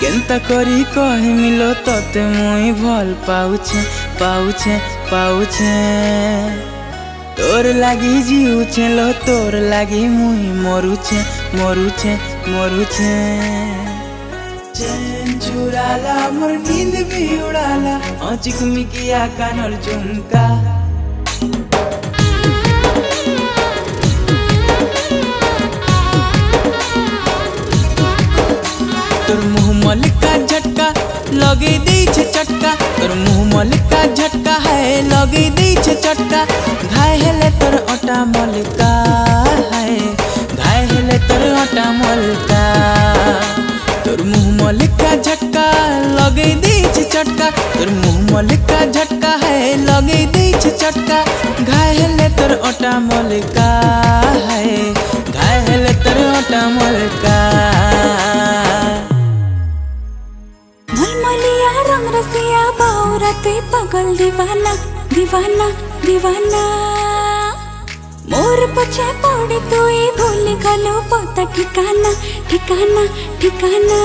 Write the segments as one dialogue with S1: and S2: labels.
S1: केनता करी कहे मिलो तते मुई भल पाउछे पाउछे पाउछे तोर लागी जीउछे लो तोर लागी मुई मरुछे मरुछे मरुछे चैन चुराला मोर नींद भी उड़ाला औचिक मिकिया कानर झुमका तोर मुँह मलिका झटका लगे दी छे चटका तोर मुँह मलिका झटका है लगे दी छे चटका घाय हेले तोर ओटा मलिका है घाय हेले तोर ओटा मलिका तोर मुँह मलिका झटका लगे दी छे चटका तोर मुँह मलिका झटका है लगे दी छे चटका घाय हेले तोर ओटा मलिका है घाय हेले तोर ओटा मलिका
S2: मलमलिया रंग रसिया बाउरा ते पागल दीवाना दीवाना दीवाना मोर पछे पड़े तू भूल गलो पता ठिकाना ठिकाना ठिकाना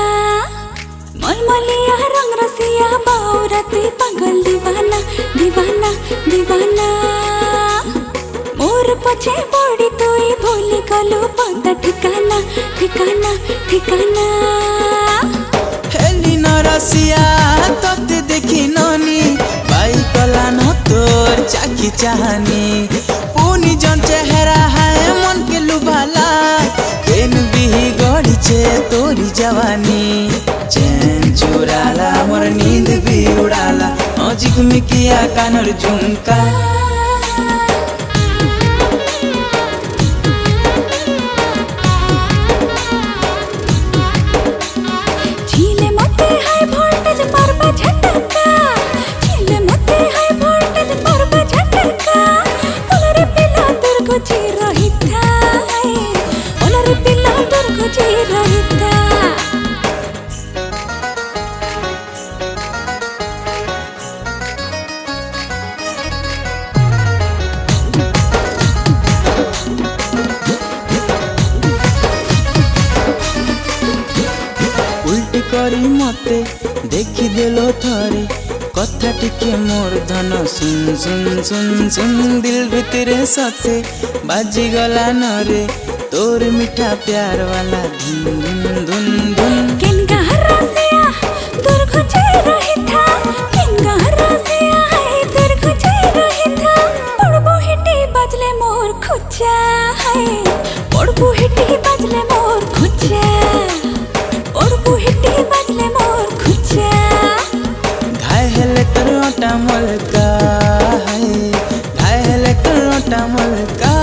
S2: मलमलिया रंग रसिया बाउरा ते पागल दीवाना दीवाना दीवाना मोर पछे पड़े तू भूल गलो पता ठिकाना ठिकाना ठिकाना
S1: हेली न रसिया तोते देखी ननी बाई कला न तोर चाकी चाहनी पुनी जन चेहरा है मन के लुभाला केन भी गड़ी छे तोरी जवानी चैन चुराला मोर नींद भी उड़ाला औजिक मिकिया कानर झुमका उल्टी करी मते देखी देलो थरे कथा टिके मोर धन सुन सुन सुन सुन दिल भितरे सते बाजी गला नरे तोर मीठा प्यार वाला धुन धुन धुन धुन
S2: किनका रसिया दूर खोजे रही था किनका रसिया है दूर खोजे रही था पड़बो हिटी बजले मोर खुचा है पड़बो हिटी बजले मोर खुचा पड़बो हिटी बजले मोर खुचा
S1: घाय हेले तोर ओटा मलका है घाय हेले तोर ओटा मलका